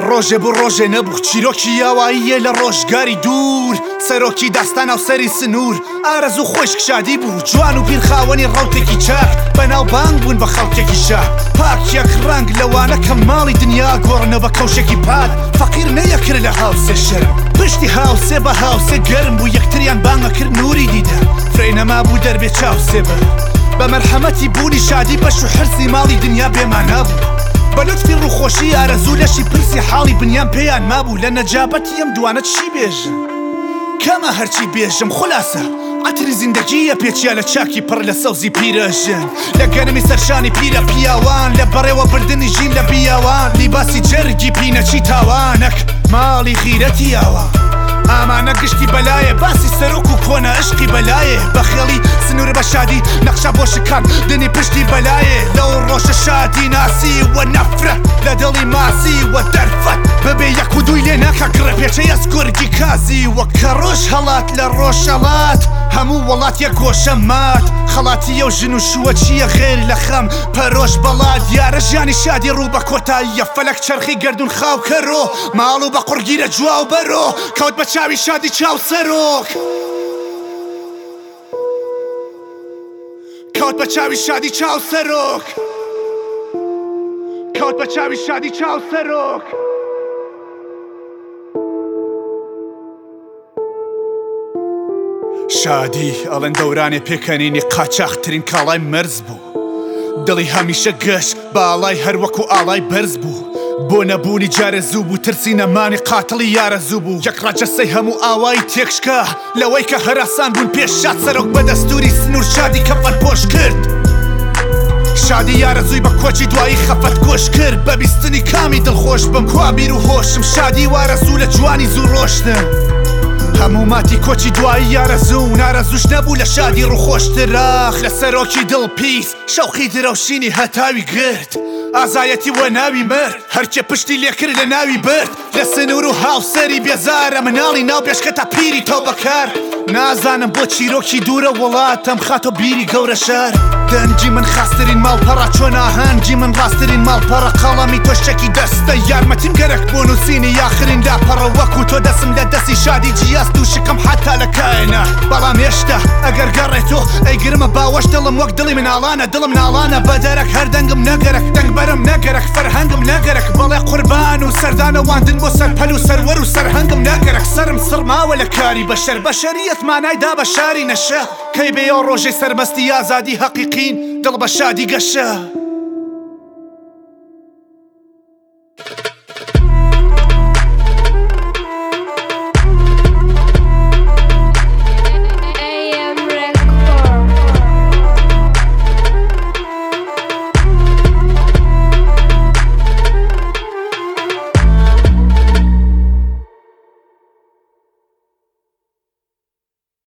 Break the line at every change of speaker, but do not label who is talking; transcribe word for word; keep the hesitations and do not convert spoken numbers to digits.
ڕۆژێ بۆ ڕۆژێ نەبوو چیرۆکی یاواییە لە ڕۆژگاری دوور سەرۆکی داستانە و سەری سنوور ئارەزوو خۆشک شادی بوو جوان و پیرخاوەنی ڕاوتێکی چاک بەناو بانگ بوون بە خەڵکێکی شار پاکیەک ڕنگ لەوانە کە ماڵی دنیا گۆڕنەوە بە کەوشێکی پاد فەقیر نەیەکرد لە هاوسێ شەرم پشتی هاوسێ بە هاوسێ گەرم بوو یەکتریان بانگەکرد نوری دیدە فرەی نەما بوو دەربێ چاوسێ بە بە مەرحەمەتی بوونی شادی بەش و حرسی ماڵی دنیا بێمانە بوو بە لوتفی ڕووخۆشی ئارەزوو لەشی پرسی حاڵی بنیان پێیان مابوو لە نەجابەتی ئەم دوانە چی بێژم کەمە هەرچی بێژم خولاسە عەتری زیندەگیە پێچیا لە چاکی پڕ لە سەوزی پیرەژن لە گەرمی سەرشانی پیرە پیاوان لە بەڕێوە بردننی ژین لە بیاوان لیباسی جەرگی پینەچی تاوانەک ماڵی خیرەتی ئاوە ئامانە گشتی بەلایە باسی سەرۆک و کۆنە عشقی بەلایە بەخێڵی سنوور بە شادی نەخشە بۆ شکان دنی پشتی بەلایە لەو ڕۆژە شادی ناسی وە نەفرە لە دڵی ماسی وە دەرفەت بەبێ یەک و دوی لێ ناکە گڕە پێچەی ئەسکورگی کازی وە کە ڕۆژ هەڵات لە ڕۆژەڵات هەموو وڵات یەک گۆشە مات خەڵاتی ئەو ژن و شووە چییە غێر لە خەم پەرۆش بەڵات دیارە ژیانی شادی ڕوو بە کۆتاییە فەلەک چەرخی گەردون خاو کەرۆ ماڵ و بە قورگیرە جوا و بەرۆ کەوت بە چاوی شادی چاو سەرۆک کەوت بە چاوی شادی چاو سەرۆک کەوت بە چاوی شادی چاو سەرۆک شادی ئەڵەن دەورانێ پێکەنینی قاچاقترین کاڵای مەرز بوو دڵی هەمیشە گەشت باڵای هەروەکو ئاڵای بەرز بوو بۆ نەبوونی جارە زوو بوو ترسی نەمانی قاتڵی یارە زوو بوو یەک ڕاجەسەی هەموو ئاوایی تێکشکە لەوەی کە هەراسان بوون پێش شاد سەرۆک بە دەستوری سنوور شادی کەفەت پۆش کرد شادی یارە زووی بە کۆچی دوایی خەفەت کۆش کرد بە بیستنی کامی دڵخۆش بم کوابیر و هۆشم شادی وارە زوو لە جوانی زوو ڕۆشتم هەموو ماتی کۆچی دوایی یارە زوو نارەزوش نەبوو لە شادی ڕووخۆشتراخ لە سەرۆکی دڵ پیس شەوقی درەوشینی هەتاوی گرت ئازایەتی وە ناوی مرد هەرکێ پشتی لێکرد لە ناوی برد لە سنوور و هاوسەری بێزارە مناڵی ناو بێشکەتە پیری تۆ بەکار نازانم بۆ چیرۆکی دوورە وڵاتەم خاتۆ بیری گەورە شار دەنجی من خاسترین ماڵپەڕە چۆن ئاهەنگی من ڕاسترین ماڵپەڕە قەڵەمی تۆشتێکی دەستە یارمەتیم گەرەک بۆ نووسینی یاخرین داپەڕە وەکو تۆ دەسم لە دەستی شادی جیاست و شکم حتا لە کاینا بەڵام هێشتا ئەگەر گەڕێتۆ ئەی گرمە باوەش دڵم وەک دڵی مناڵانە دڵم ناڵانە بە دەرەک هەر دەنگم نەگەرەک دەنگ بەرم نەگەرەک فەرهەنگم نەگەرەک بەڵێ قوربان و سەردانە واندن بۆ سەرپەل و سەروەر و سەرهەنگم نەگەرەک سرم سڕماوە لە کاری بەشەر بەشەریەت مانایدا بە شاری نەشە کەی بێ ئەو ڕۆژەی سەرمەستی ئازادی حەقیقین دڵ بە شادی گەشە